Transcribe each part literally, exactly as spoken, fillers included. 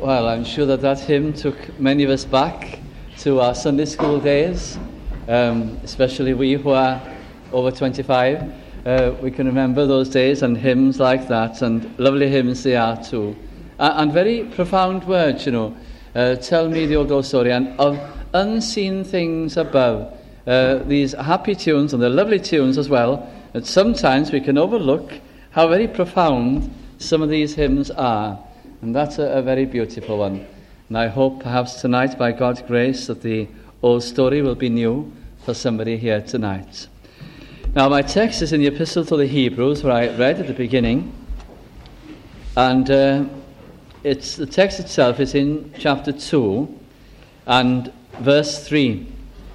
Well, I'm sure that that hymn took many of us back to our Sunday school days, um, especially we who are over twenty-five. Uh, we can remember those days and hymns like that, and lovely hymns they are too. Uh, and very profound words, you know. Uh, tell me the old, old story, and of unseen things above. Uh, these happy tunes, and they're lovely tunes as well, that sometimes we can overlook how very profound some of these hymns are. And that's a, a very beautiful one. And I hope perhaps tonight, by God's grace, that the old story will be new for somebody here tonight. Now, my text is in the Epistle to the Hebrews, where I read at the beginning. And uh, it's the text itself is in chapter two and verse three.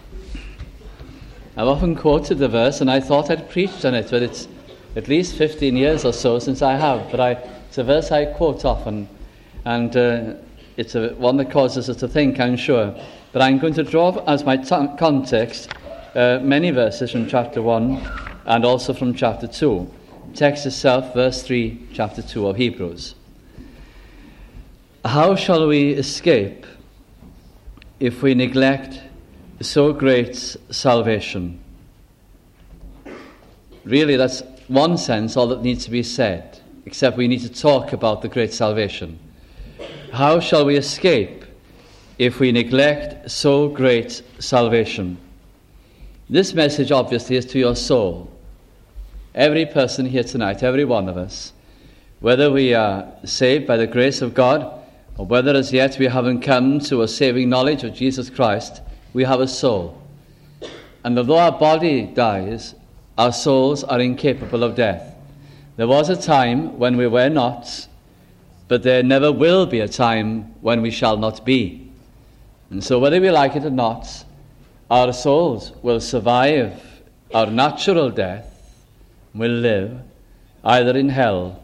I've often quoted the verse, and I thought I'd preached on it, but it's at least fifteen years or so since I have. But I, it's a verse I quote often. And uh, it's a, one that causes us to think, I'm sure. But I'm going to draw as my t- context uh, many verses from chapter one and also from chapter two. Text itself, verse three, chapter two of Hebrews. How shall we escape if we neglect so great salvation? Really, that's one sense all that needs to be said, except we need to talk about the great salvation. How shall we escape if we neglect so great salvation? This message obviously is to your soul. Every person here tonight, every one of us, whether we are saved by the grace of God or whether as yet we haven't come to a saving knowledge of Jesus Christ, we have a soul. And although our body dies, our souls are incapable of death. There was a time when we were not, but there never will be a time when we shall not be. And so whether we like it or not, our souls will survive our natural death, will live either in hell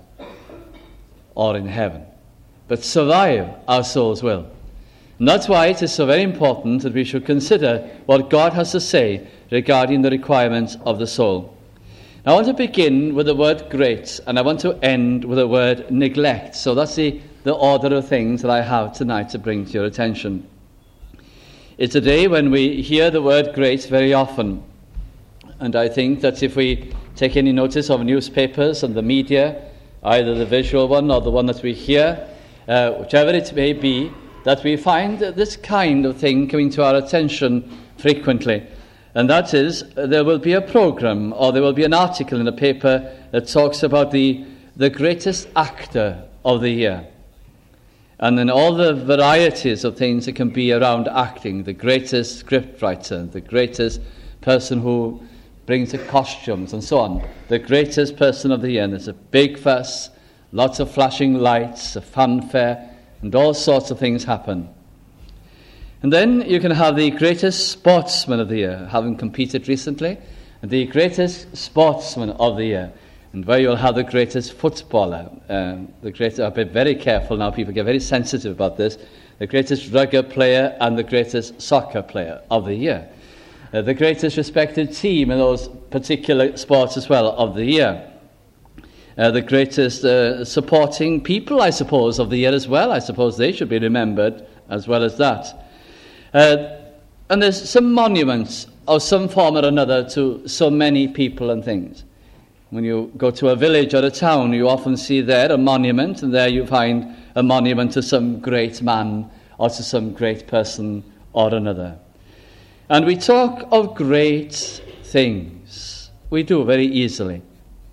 or in heaven. But survive, our souls will. And that's why it is so very important that we should consider what God has to say regarding the requirements of the soul. Now, I want to begin with the word great, and I want to end with the word neglect. So that's the, the order of things that I have tonight to bring to your attention. It's a day when we hear the word great very often. And I think that if we take any notice of newspapers and the media, either the visual one or the one that we hear, uh, whichever it may be, that we find this kind of thing coming to our attention frequently. And that is, there will be a program or there will be an article in a paper that talks about the, the greatest actor of the year. And then all the varieties of things that can be around acting, the greatest scriptwriter, the greatest person who brings the costumes and so on, the greatest person of the year. And there's a big fuss, lots of flashing lights, a fanfare, and all sorts of things happen. And then you can have the greatest sportsman of the year, having competed recently, and the greatest sportsman of the year, and where you'll have the greatest footballer. Um, the greatest, I'll be very careful now, people get very sensitive about this, the greatest rugby player and the greatest soccer player of the year. Uh, the greatest respected team in those particular sports as well of the year. Uh, the greatest uh, supporting people, I suppose, of the year as well. I suppose they should be remembered as well as that. Uh, and there's some monuments of some form or another to so many people and things. When you go to a village or a town, you often see there a monument, and there you find a monument to some great man or to some great person or another. And we talk of great things. We do very easily.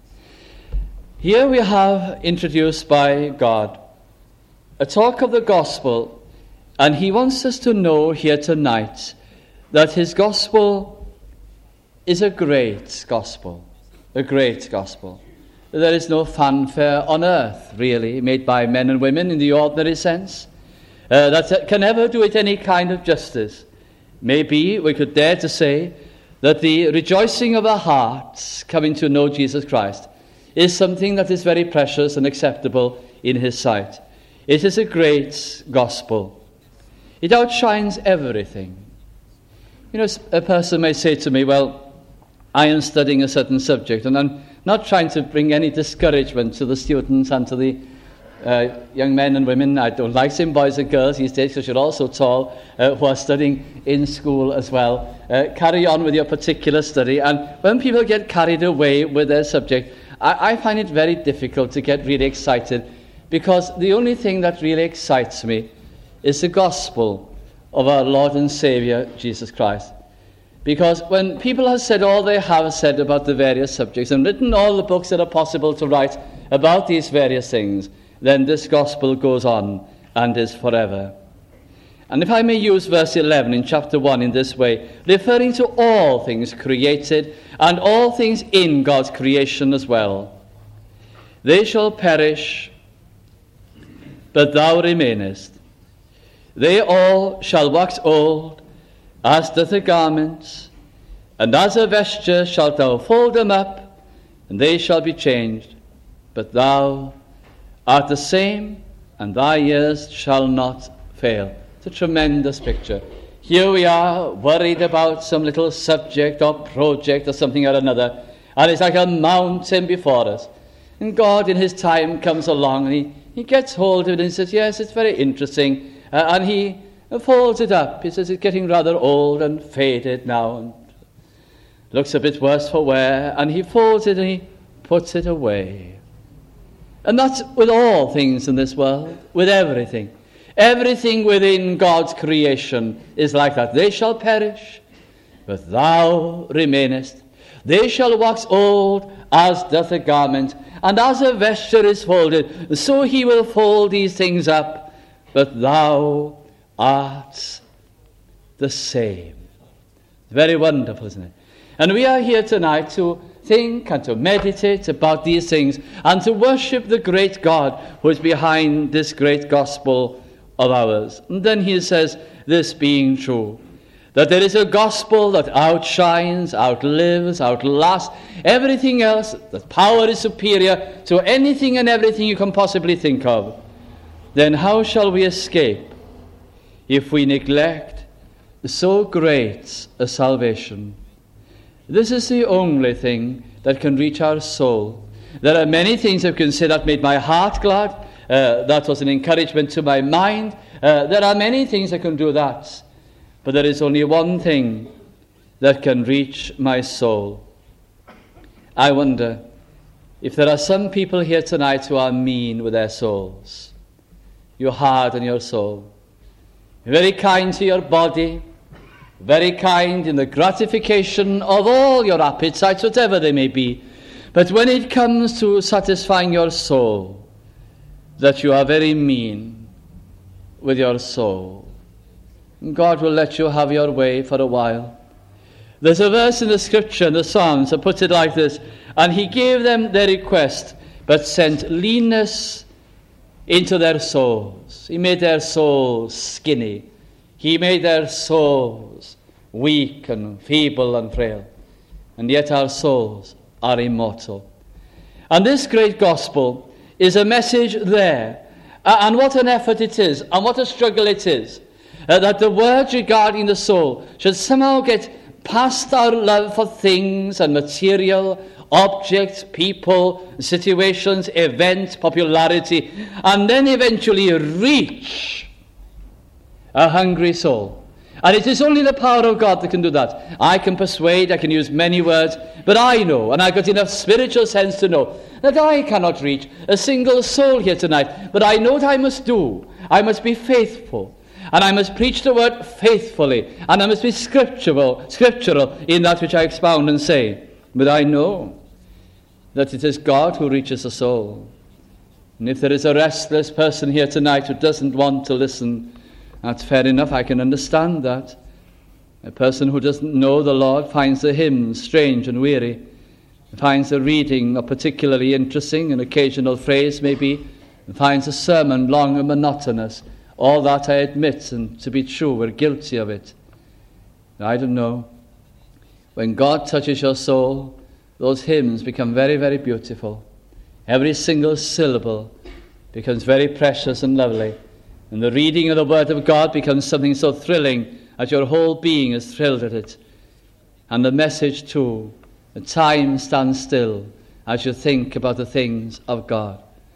Here we have introduced by God a talk of the gospel. And he wants us to know here tonight that his gospel is a great gospel, a great gospel. There is no fanfare on earth, really, made by men and women in the ordinary sense, uh, that can ever do it any kind of justice. Maybe we could dare to say that the rejoicing of our hearts coming to know Jesus Christ is something that is very precious and acceptable in his sight. It is a great gospel. It outshines everything. You know, a person may say to me, well, I am studying a certain subject, and I'm not trying to bring any discouragement to the students and to the uh, young men and women, I don't like saying boys and girls these days because you're all so tall, uh, who are studying in school as well. Uh, carry on with your particular study. And when people get carried away with their subject, I, I find it very difficult to get really excited, because the only thing that really excites me is the gospel of our Lord and Saviour, Jesus Christ. Because when people have said all they have said about the various subjects and written all the books that are possible to write about these various things, then this gospel goes on and is forever. And if I may use verse eleven in chapter one in this way, referring to all things created and all things in God's creation as well. They shall perish, but thou remainest. They all shall wax old, as doth a garment, and as a vesture shalt thou fold them up, and they shall be changed. But thou art the same, and thy years shall not fail. It's a tremendous picture. Here we are, worried about some little subject or project or something or another, and it's like a mountain before us. And God in his time comes along, and he, he gets hold of it and says, yes, it's very interesting. Uh, and he folds it up. He says it's getting rather old and faded now, and looks a bit worse for wear. And he folds it and he puts it away. And that's with all things in this world, with everything. Everything within God's creation is like that. They shall perish, but thou remainest. They shall wax old as doth a garment, and as a vesture is folded, so he will fold these things up, but thou art the same. Very wonderful, isn't it? And we are here tonight to think and to meditate about these things and to worship the great God who is behind this great gospel of ours. And then he says, this being true, that there is a gospel that outshines, outlives, outlasts everything else, that power is superior to anything and everything you can possibly think of. Then how shall we escape if we neglect so great a salvation? This is the only thing that can reach our soul. There are many things I can say that made my heart glad. Uh, that was an encouragement to my mind. Uh, there are many things that can do that. But there is only one thing that can reach my soul. I wonder if there are some people here tonight who are mean with their souls. You're hard on your soul. You're very kind to your body. Very kind in the gratification of all your appetites, whatever they may be. But when it comes to satisfying your soul, that you are very mean with your soul. God will let you have your way for a while. There's a verse in the scripture, in the Psalms, that puts it like this, and he gave them their request, but sent leanness into their souls. He made their souls skinny. He made their souls weak and feeble and frail. And yet our souls are immortal. And this great gospel is a message there. Uh, and what an effort it is, and what a struggle it is, uh, that the words regarding the soul should somehow get past our love for things and material, objects, people, situations, events, popularity, and then eventually reach a hungry soul. And it is only the power of God that can do that. I can persuade, I can use many words, but I know, and I've got enough spiritual sense to know, that I cannot reach a single soul here tonight. But I know what I must do. I must be faithful. And I must preach the word faithfully. And I must be scriptural, scriptural in that which I expound and say. But I know that it is God who reaches a soul. And if there is a restless person here tonight who doesn't want to listen, that's fair enough. I can understand that. A person who doesn't know the Lord finds the hymns strange and weary, finds the reading not particularly interesting, an occasional phrase maybe, and finds a sermon long and monotonous. All that I admit, and to be true, we're guilty of it. I don't know. When God touches your soul, those hymns become very, very beautiful. Every single syllable becomes very precious and lovely. And the reading of the Word of God becomes something so thrilling that your whole being is thrilled at it. And the message too, the time stands still as you think about the things of God.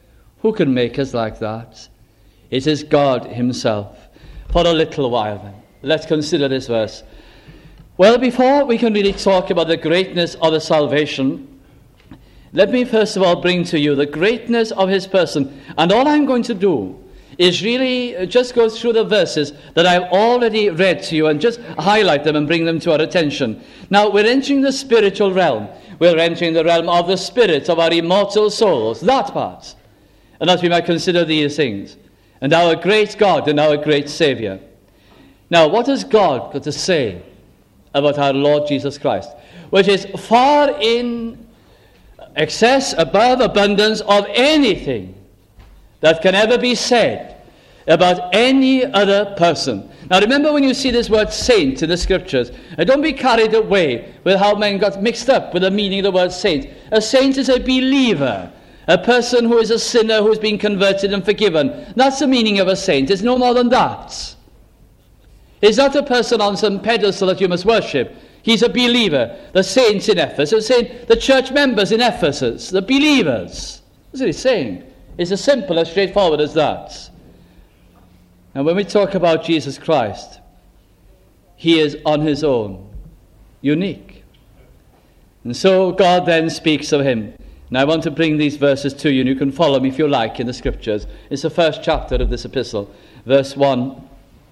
Who can make us like that? It is God himself. For a little while then, let's consider this verse. Well, before we can really talk about the greatness of the salvation, let me first of all bring to you the greatness of his person. And all I'm going to do is really just go through the verses that I've already read to you and just highlight them and bring them to our attention. Now, we're entering the spiritual realm. We're entering the realm of the spirit, of our immortal souls, that part. And that we might consider these things. And our great God and our great Savior. Now, what has God got to say about our Lord Jesus Christ? Which is far in excess, above, abundance of anything that can ever be said about any other person. Now remember, when you see this word saint in the scriptures, and don't be carried away with how men got mixed up with the meaning of the word saint. A saint is a believer, a person who is a sinner who has been converted and forgiven. That's the meaning of a saint. It's no more than that. It's not a person on some pedestal that you must worship. He's a believer. The saints in Ephesus, saying the church members in Ephesus, the believers. That's what he's saying. It's as simple, as straightforward as that. And when we talk about Jesus Christ, he is on his own, unique. And so God then speaks of him. And I want to bring these verses to you, and you can follow me if you like in the scriptures. It's the first chapter of this epistle, verse one.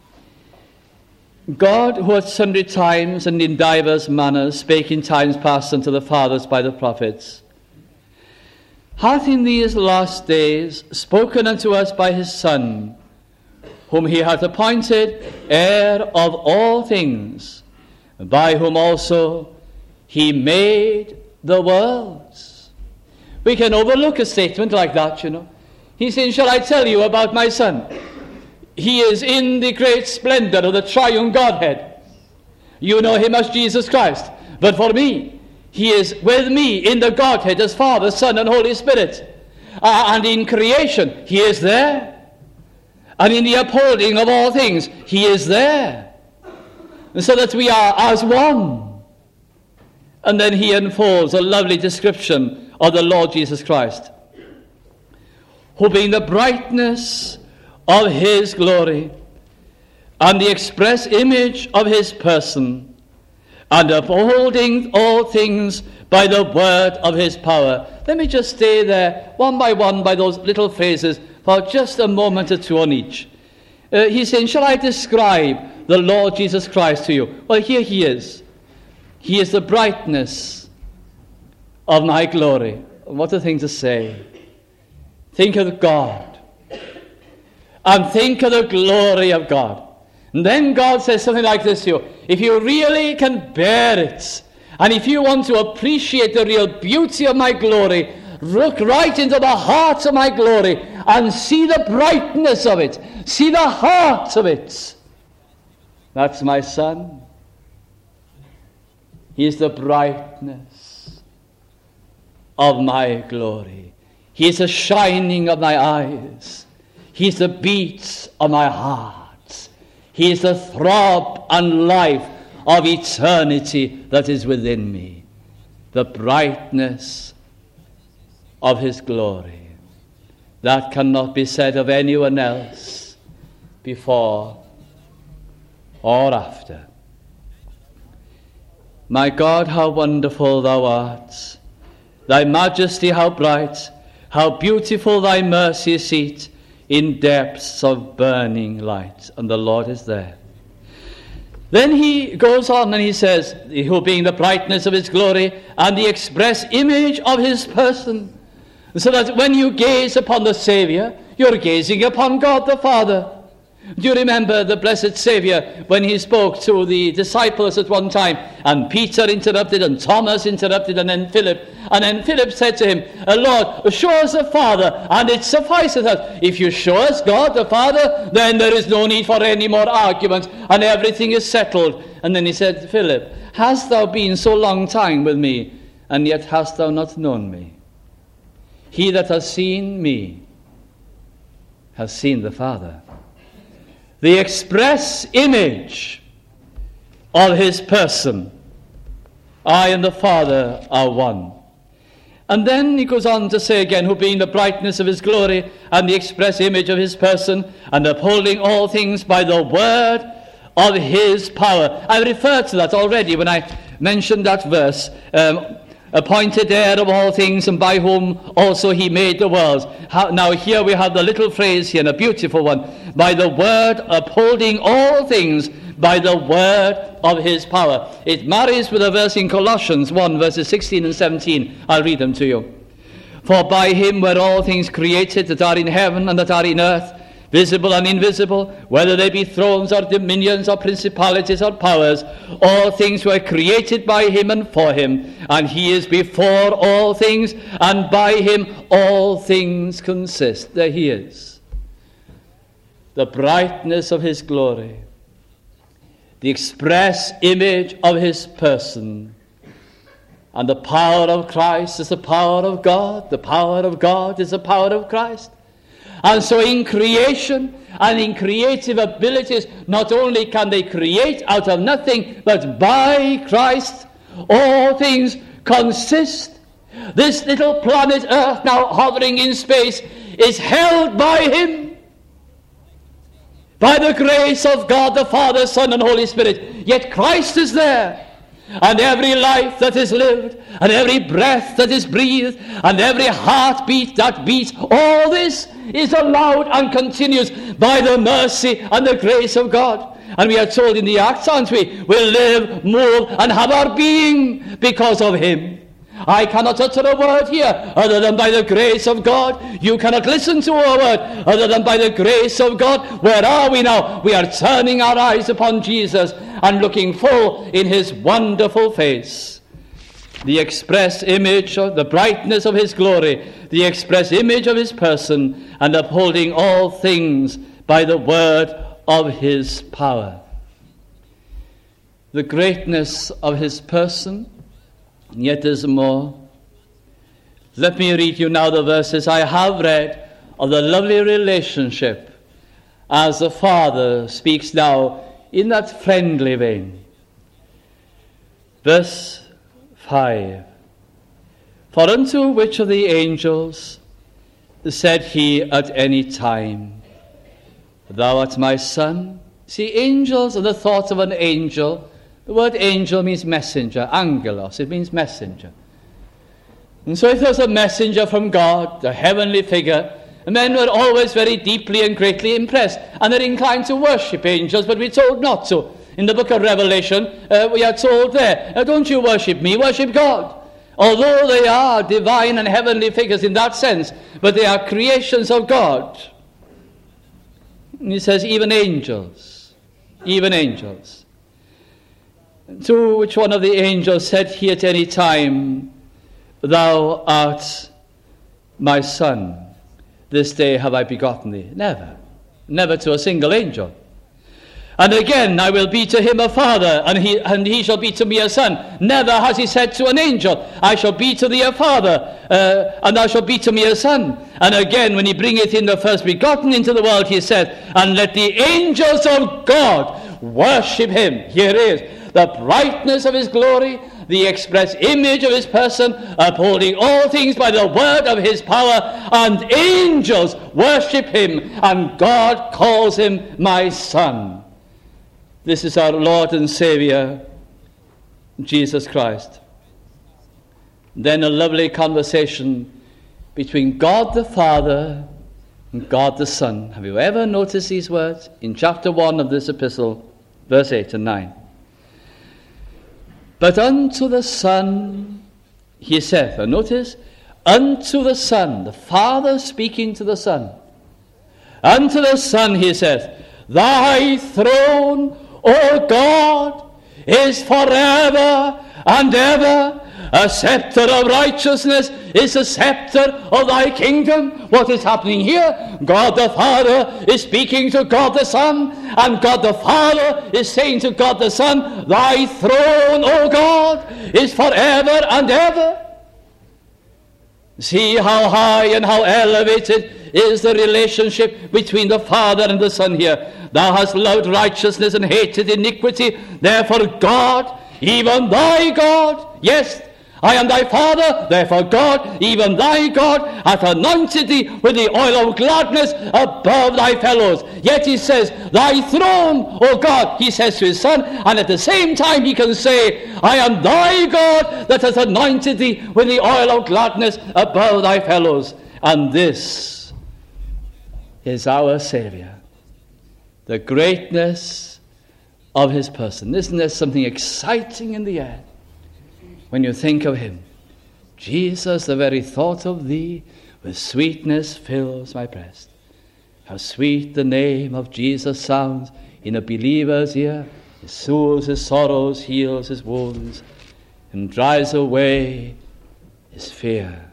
God, who at sundry times and in divers manners spake in times past unto the fathers by the prophets, hath in these last days spoken unto us by his Son, whom he hath appointed heir of all things, by whom also he made the worlds. We can overlook a statement like that, you know. He's saying, shall I tell you about my Son? He is in the great splendor of the triune Godhead. You know him as Jesus Christ. But for me, he is with me in the Godhead as Father, Son, and Holy Spirit. Uh, and in creation, he is there. And in the upholding of all things, he is there. And so that we are as one. And then he unfolds a lovely description of the Lord Jesus Christ, who being the brightness of his glory, and the express image of his person, and upholding all things by the word of his power. Let me just stay there, one by one, by those little phrases, for just a moment or two on each. Uh, he's saying, shall I describe the Lord Jesus Christ to you? Well, here he is. He is the brightness of my glory. What a thing to say. Think of God. And think of the glory of God. And then God says something like this to you. If you really can bear it, and if you want to appreciate the real beauty of my glory, look right into the heart of my glory and see the brightness of it. See the heart of it. That's my Son. He is the brightness of my glory. He is the shining of my eyes. He is the beats of my heart. He is the throb and life of eternity that is within me. The brightness of his glory. That cannot be said of anyone else before or after. My God, how wonderful thou art. Thy majesty how bright, how beautiful thy mercy seat in depths of burning light. And the Lord is there. Then he goes on and he says, who being the brightness of his glory and the express image of his person, so that when you gaze upon the Savior, you're gazing upon God the Father. Do you remember the blessed Savior when he spoke to the disciples at one time, and Peter interrupted and Thomas interrupted and then Philip, and then Philip said to him, Lord, show us the Father and it suffices us. If you show us God the Father, then there is no need for any more arguments and everything is settled. And then he said, Philip, hast thou been so long time with me, and yet hast thou not known me? He that has seen me has seen the Father. The express image of his person. I and the Father are one. And then he goes on to say again, who being the brightness of his glory and the express image of his person, and upholding all things by the word of his power. I referred to that already when I mentioned that verse. Um, appointed heir of all things, and by whom also he made the worlds. How, now here we have the little phrase here, and a beautiful one. By the word, upholding all things by the word of his power. It marries with a verse in Colossians one, verses sixteen and seventeen. I'll read them to you. For by him were all things created that are in heaven and that are in earth, visible and invisible, whether they be thrones or dominions or principalities or powers. All things were created by him and for him, and he is before all things, and by him all things consist. There he is. The brightness of his glory, the express image of his person, and the power of Christ is the power of God. The power of God is the power of Christ. And so in creation and in creative abilities, not only can they create out of nothing, but by Christ all things consist. This little planet Earth, now hovering in space, is held by him, by the grace of God the Father, Son, and Holy Spirit. Yet Christ is there. And every life that is lived, and every breath that is breathed, and every heartbeat that beats, all this is allowed and continues by the mercy and the grace of God. And we are told in the Acts, aren't we? We live, move, and have our being because of him. I cannot utter a word here other than by the grace of God. You cannot listen to a word other than by the grace of God. Where are we now? We are turning our eyes upon Jesus and looking full in his wonderful face. The express image of the brightness of his glory, the express image of his person, and upholding all things by the word of his power. The greatness of his person, yet there's more. Let me read you now the verses I have read of the lovely relationship as the Father speaks now in that friendly vein. Verse five. For unto which of the angels said he at any time, Thou art my son? See, angels are the thought of an angel. The word angel means messenger, angelos, it means messenger. And so if there's a messenger from God, a heavenly figure, men were always very deeply and greatly impressed, and they're inclined to worship angels, but we're told not to. In the book of Revelation, uh, we are told there, don't you worship me, worship God. Although they are divine and heavenly figures in that sense, but they are creations of God. And he says, even angels, even angels. To which one of the angels said he at any time, Thou art my son, this day have I begotten thee. Never. Never to a single angel. And again, I will be to him a father, and he and he shall be to me a son. Never has he said to an angel, I shall be to thee a father, uh, and thou shalt be to me a son. And again, when he bringeth in the first begotten into the world, he said, And let the angels of God worship him. Here it is. The brightness of his glory, the express image of his person, upholding all things by the word of his power, and angels worship him, and God calls him my son. This is our Lord and Savior, Jesus Christ. Then a lovely conversation between God the Father and God the Son. Have you ever noticed these words? In chapter one of this epistle, verse eight and nine. But unto the Son he saith, and notice, unto the Son, the Father speaking to the Son. Unto the Son he saith, Thy throne, O God, is forever and ever. A scepter of righteousness is the scepter of thy kingdom. What is happening here? God the Father is speaking to God the Son, and God the Father is saying to God the Son, Thy throne, O God, is forever and ever. See how high and how elevated is the relationship between the Father and the Son here. Thou hast loved righteousness and hated iniquity. Therefore God, even thy God, yes, I am thy Father, therefore God, even thy God, hath anointed thee with the oil of gladness above thy fellows. Yet he says, thy throne, O God, he says to his Son, and at the same time he can say, I am thy God that hath anointed thee with the oil of gladness above thy fellows. And this is our Saviour. The greatness of his person. Isn't there something exciting in the air when you think of him? Jesus, the very thought of thee with sweetness fills my breast. How sweet the name of Jesus sounds in a believer's ear. It soothes his sorrows, heals his wounds, and drives away his fear.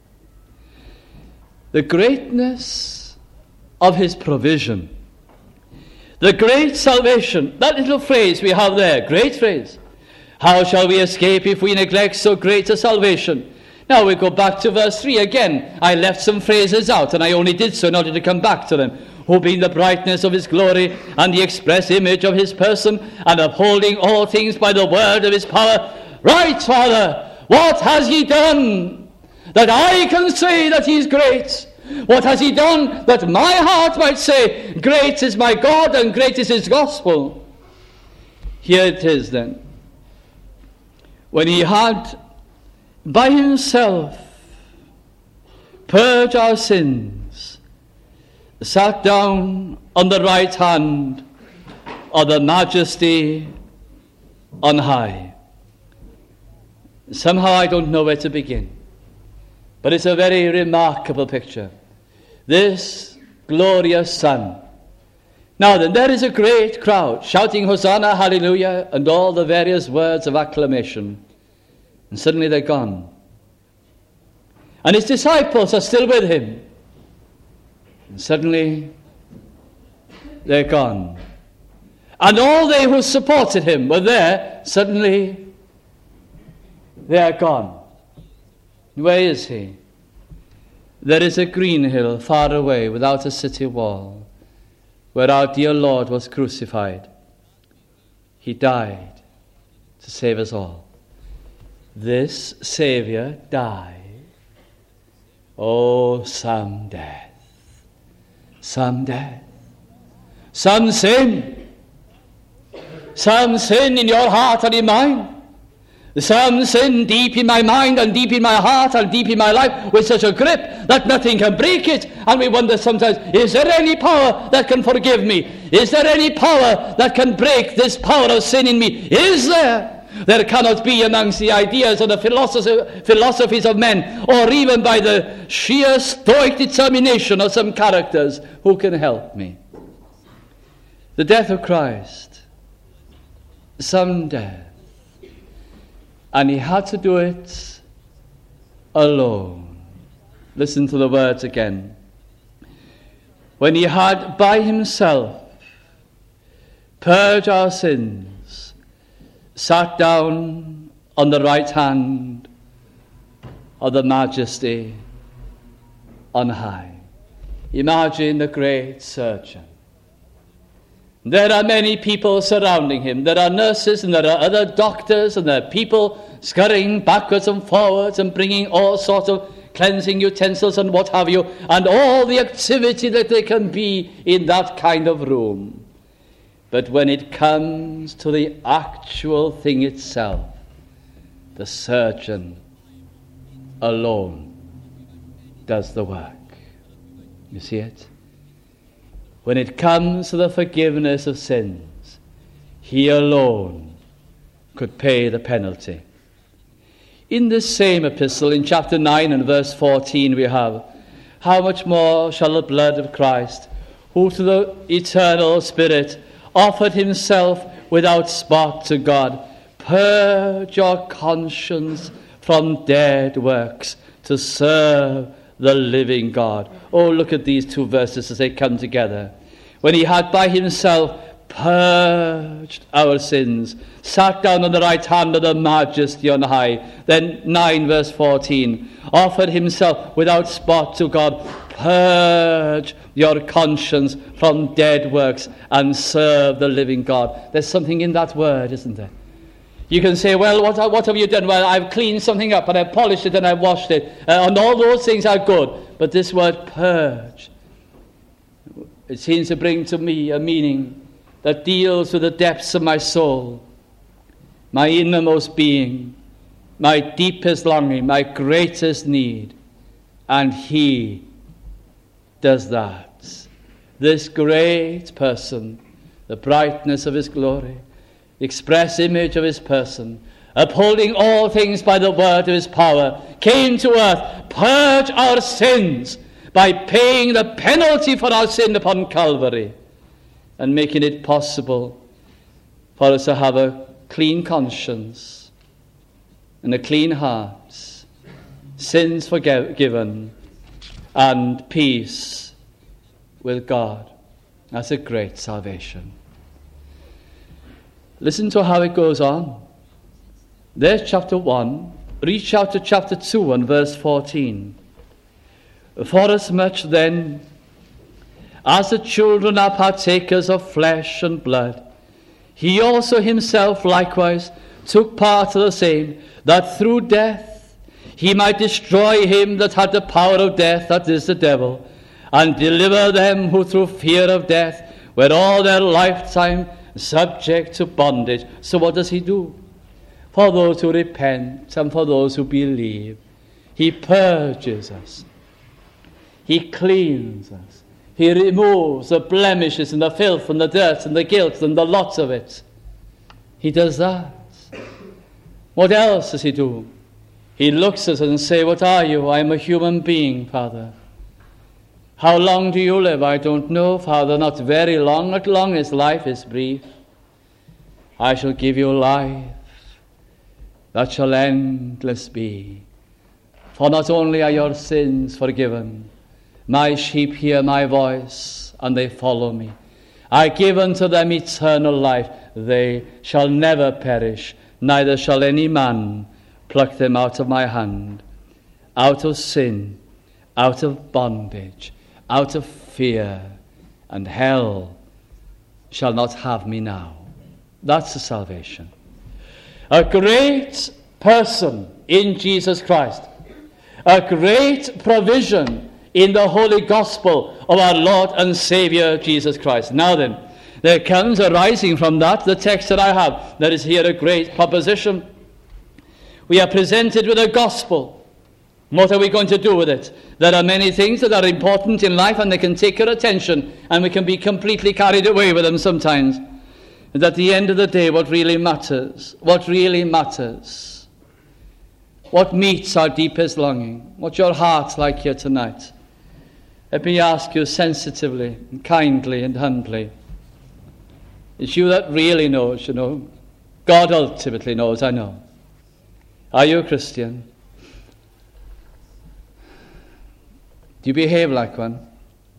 The greatness of his provision. The great salvation. That little phrase we have there, great phrase. How shall we escape if we neglect so great a salvation? Now we go back to verse three again. I left some phrases out, and I only did so in order to come back to them. Who being the brightness of his glory and the express image of his person, and upholding all things by the word of his power. Right, Father, what has he done that I can say that he is great? What has he done that my heart might say, great is my God and great is his gospel? Here it is then. When he had by himself purged our sins, sat down on the right hand of the Majesty on high. Somehow I don't know where to begin. But it's a very remarkable picture. This glorious Son. Now then, there is a great crowd shouting Hosanna, Hallelujah, and all the various words of acclamation. And suddenly they're gone. And his disciples are still with him. And suddenly they're gone. And all they who supported him were there. Suddenly they are gone. Where is he? There is a green hill far away without a city wall, where our dear Lord was crucified. He died to save us all. This Saviour died. Oh, some death, some death, some sin, some sin in your heart and in mine. Some sin deep in my mind and deep in my heart and deep in my life with such a grip that nothing can break it. And we wonder sometimes, is there any power that can forgive me? Is there any power that can break this power of sin in me? Is there? There cannot be amongst the ideas or the philosophies of men, or even by the sheer stoic determination of some characters who can help me. The death of Christ, some death. And he had to do it alone. Listen to the words again. When he had by himself purged our sins, sat down on the right hand of the Majesty on high. Imagine the great surgeon. There are many people surrounding him. There are nurses and there are other doctors and there are people scurrying backwards and forwards and bringing all sorts of cleansing utensils and what have you, and all the activity that there can be in that kind of room. But when it comes to the actual thing itself, the surgeon alone does the work. You see it? When it comes to the forgiveness of sins, he alone could pay the penalty. In this same epistle, in chapter nine and verse fourteen, we have, how much more shall the blood of Christ, who to the eternal Spirit offered himself without spot to God, purge your conscience from dead works to serve the living God. Oh, look at these two verses as they come together. When he had by himself purged our sins, sat down on the right hand of the Majesty on high. Then nine verse fourteen, offered himself without spot to God. Purge your conscience from dead works and serve the living God. There's something in that word, isn't there? You can say, well, what, what have you done? Well, I've cleaned something up and I've polished it and I've washed it. Uh, and all those things are good. But this word purge, it seems to bring to me a meaning that deals with the depths of my soul, my innermost being, my deepest longing, my greatest need. And he does that. This great person, the brightness of his glory, the express image of his person, upholding all things by the word of his power, came to earth, purge our sins by paying the penalty for our sin upon Calvary, and making it possible for us to have a clean conscience and a clean heart, sins forgiven, and peace with God. That's a great salvation. Listen to how it goes on. There's chapter one. Reach out to chapter two and verse fourteen. Forasmuch then as the children are partakers of flesh and blood, he also himself likewise took part of the same, that through death he might destroy him that had the power of death, that is the devil, and deliver them who through fear of death were all their lifetime subject to bondage. So what does he do? For those who repent and for those who believe, he purges us. He cleans us. He removes the blemishes and the filth and the dirt and the guilt and the lots of it. He does that. What else does he do? He looks at us and says, what are you? I am a human being, Father. How long do you live? I don't know, Father. Not very long. Not long as life is brief. I shall give you life that shall endless be. For not only are your sins forgiven, my sheep hear my voice, and they follow me. I give unto them eternal life. They shall never perish, neither shall any man pluck them out of my hand. Out of sin, out of bondage, out of fear, and hell shall not have me now. That's the salvation. A great person in Jesus Christ. A great provision in the holy gospel of our Lord and Savior Jesus Christ. Now then, there comes arising from that the text that I have. There is here a great proposition. We are presented with a gospel. What are we going to do with it? There are many things that are important in life and they can take our attention and we can be completely carried away with them sometimes. And at the end of the day, what really matters, what really matters, what meets our deepest longing, what's your heart like here tonight? Let me ask you sensitively, and kindly and humbly. It's you that really knows, you know. God ultimately knows, I know. Are you a Christian? Do you behave like one?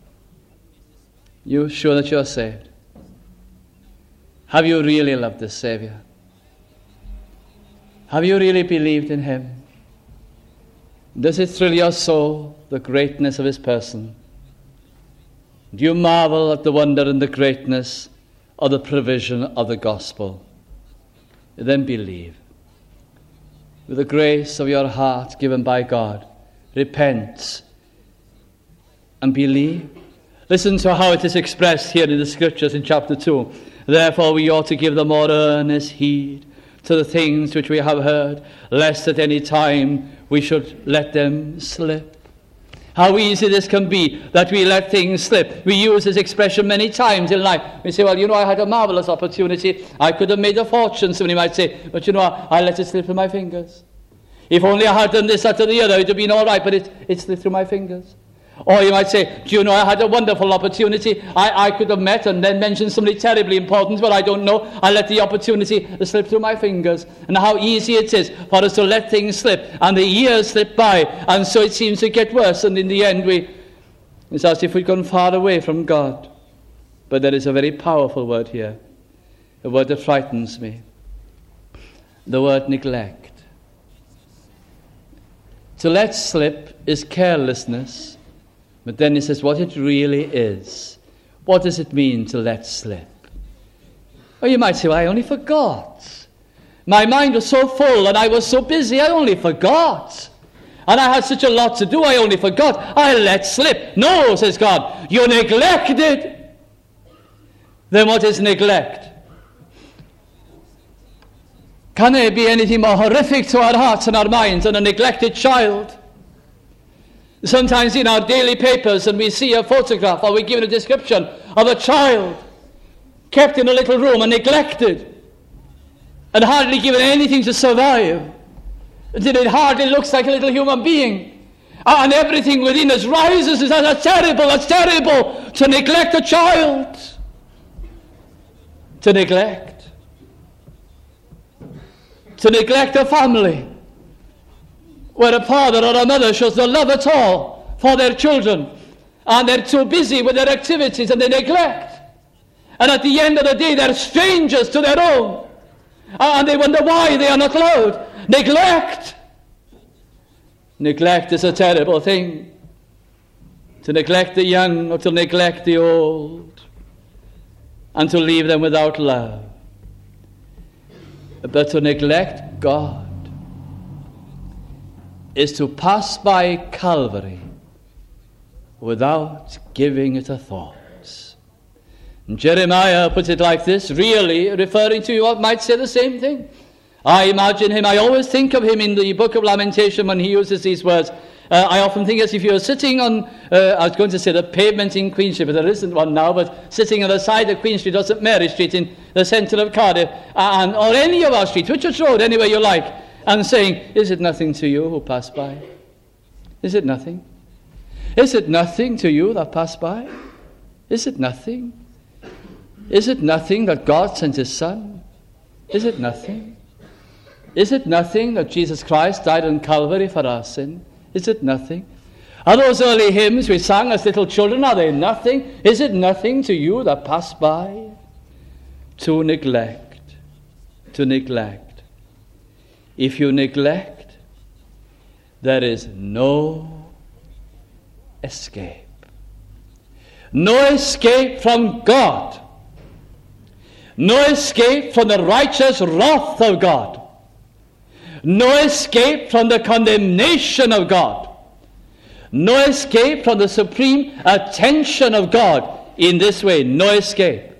You sure that you're saved? Have you really loved the Savior? Have you really believed in him? Does it thrill your soul, the greatness of his person? Do you marvel at the wonder and the greatness of the provision of the gospel? Then believe. With the grace of your heart given by God, repent and believe. Listen to how it is expressed here in the scriptures in chapter two. Therefore we ought to give the more earnest heed to the things which we have heard, lest at any time we should let them slip. How easy this can be, that we let things slip. We use this expression many times in life. We say, well, you know, I had a marvelous opportunity. I could have made a fortune, somebody might say. But you know, I, I let it slip through my fingers. If only I had done this, that, or the other, it would have been all right, but it, it slipped through my fingers. Or you might say, do you know, I had a wonderful opportunity. I, I could have met and then mentioned somebody terribly important, but I don't know. I let the opportunity slip through my fingers. And how easy it is for us to let things slip. And the years slip by. And so it seems to get worse. And in the end, we it's as if we've gone far away from God. But there is a very powerful word here. A word that frightens me. The word neglect. To let slip is carelessness. But then he says what it really is. What does it mean to let slip? Well, you might say, well, I only forgot. My mind was so full and I was so busy, I only forgot. And I had such a lot to do, I only forgot. I let slip. No, says God, you neglected. Then what is neglect? Can there be anything more horrific to our hearts and our minds than a neglected child? Sometimes in our daily papers, and we see a photograph or we give a description of a child kept in a little room and neglected and hardly given anything to survive, until it hardly looks like a little human being. And everything within us rises and says, that's terrible, that's terrible, to neglect a child. To neglect. To neglect a family where a father or a mother shows no love at all for their children, and they're too busy with their activities and they neglect. And at the end of the day, they're strangers to their own. And they wonder why they are not loved. Neglect. Neglect is a terrible thing. To neglect the young or to neglect the old. And to leave them without love. But to neglect God is to pass by Calvary without giving it a thought. And Jeremiah puts it like this, really referring to what might say the same thing. I imagine him, I always think of him in the book of Lamentation when he uses these words. Uh, I often think as if you were sitting on, uh, I was going to say the pavement in Queen Street, but there isn't one now, but sitting on the side of Queen Street or Saint Mary Street in the centre of Cardiff, and, or any of our streets, Whitchurch Road, anywhere you like, and saying, is it nothing to you who pass by? Is it nothing? Is it nothing to you that pass by? Is it nothing? Is it nothing that God sent his Son? Is it nothing? Is it nothing that Jesus Christ died on Calvary for our sin? Is it nothing? Are those early hymns we sang as little children, are they nothing? Is it nothing to you that pass by? To neglect. To neglect. If you neglect, there is no escape. No escape from God. No escape from the righteous wrath of God. No escape from the condemnation of God. No escape from the supreme attention of God. In this way, no escape.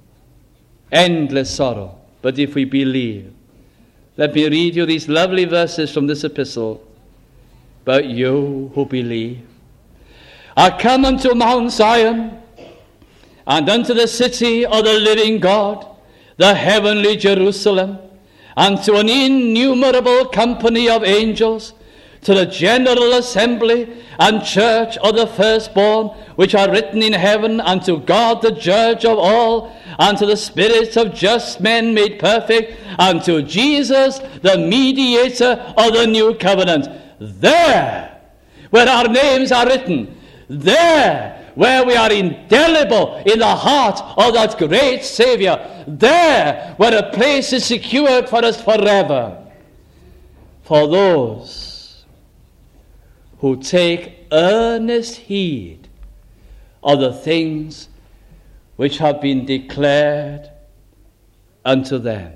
Endless sorrow. But if we believe, let me read you these lovely verses from this epistle. But you who believe are come unto Mount Zion, and unto the city of the living God, the heavenly Jerusalem, and to an innumerable company of angels, to the general assembly and church of the firstborn, which are written in heaven, and to God the judge of all, and to the spirits of just men made perfect, and to Jesus the mediator of the new covenant. There, where our names are written, there, where we are indelible in the heart of that great Savior, there where a place is secured for us forever. For those who take earnest heed of the things which have been declared unto them.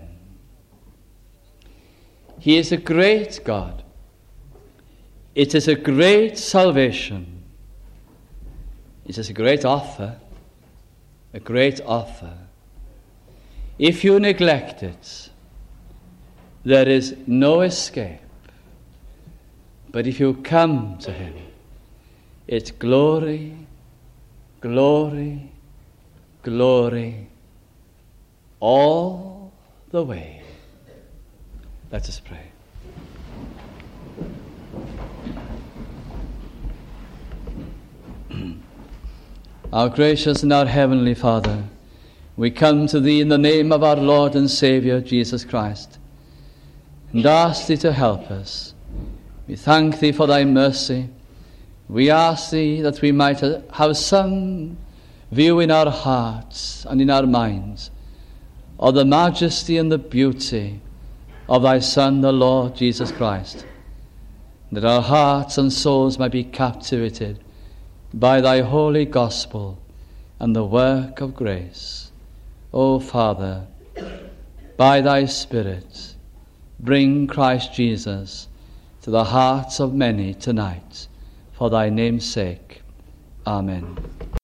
He is a great God. It is a great salvation. It is a great offer, a great offer. If you neglect it, there is no escape. But if you come to him, it's glory, glory, glory, all the way. Let us pray. Our gracious and our heavenly Father, we come to thee in the name of our Lord and Saviour, Jesus Christ, and ask thee to help us. We thank thee for thy mercy. We ask thee that we might have some view in our hearts and in our minds of the majesty and the beauty of thy Son, the Lord Jesus Christ, that our hearts and souls might be captivated by thy holy gospel and the work of grace. O Father, by thy Spirit, bring Christ Jesus to the hearts of many tonight, for thy name's sake. Amen.